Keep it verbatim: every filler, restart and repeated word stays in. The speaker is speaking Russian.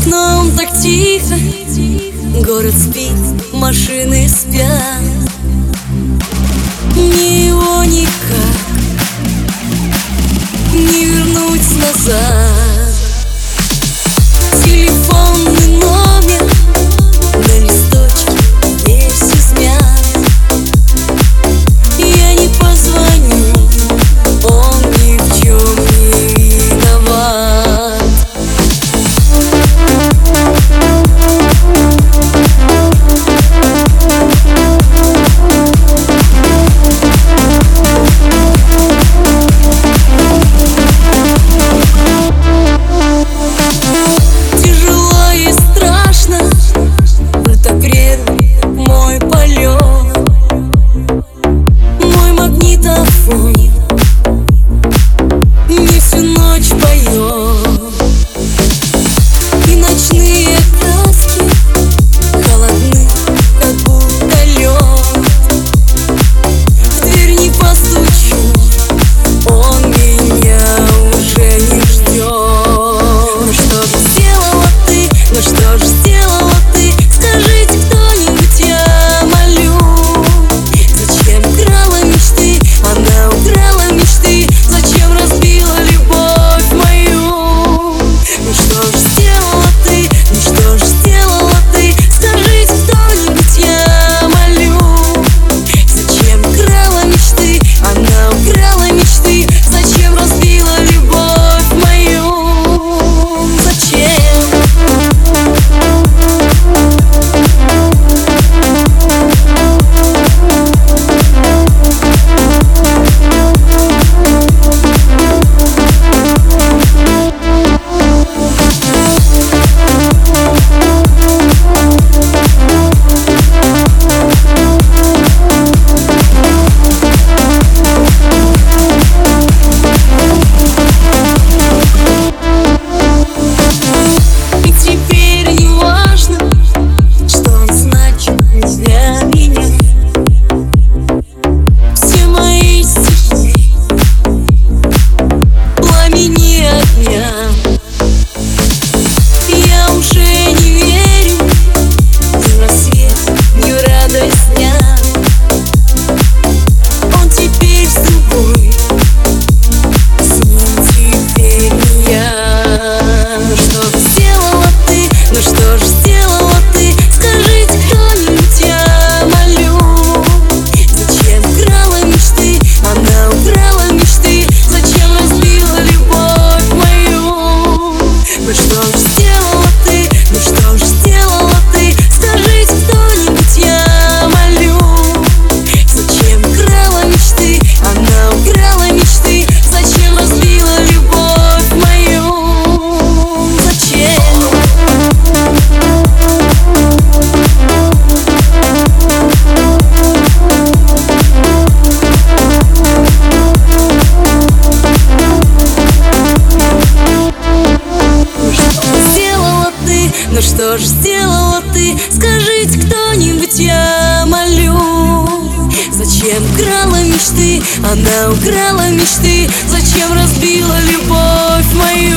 окном так тихо, город спит, машины спят. Мне его никак не вернуть назад. Телефонный номер на листочке весь измят. Я не позвоню, он ни в чем не виноват. Тяжело и страшно, в это время мой полет, мой магнитофон не всю ночь поет. И ночные краски холодны, как будто лед. В дверь не постучу, он меня уже не ждет. Ну что же сделала ты, ну что же сделала ты? Скажите кто-нибудь, я молю. Зачем украла мечты, она украла мечты? Зачем разбила любовь мою? Ну что же сделала ты, ну что же сделала ты? Скажите кто-нибудь, я молю. Зачем украла мечты, она украла мечты? Зачем разбила любовь мою? Зачем? И теперь не важно, что он значит для меня. Все мои стихи пламени огня. Я уже не верю ни в рассвет, ни в радость дня. Он теперь с другой, с ним теперь не я. Ну что же сделала ты, ну что же сделала ты? Скажите кто-нибудь, я молю. Зачем украла мечты, она украла мечты? Зачем разбила любовь мою? Ну что же сделала ты, ну что же сделала ты? Скажите кто-нибудь, я молю. Зачем украла мечты, она украла мечты? Зачем разбила любовь мою? Зачем? Сделала ты, ну что ж сделала ты? Скажите кто-нибудь, я молю. Зачем украла мечты, она украла мечты? Зачем разбила любовь мою?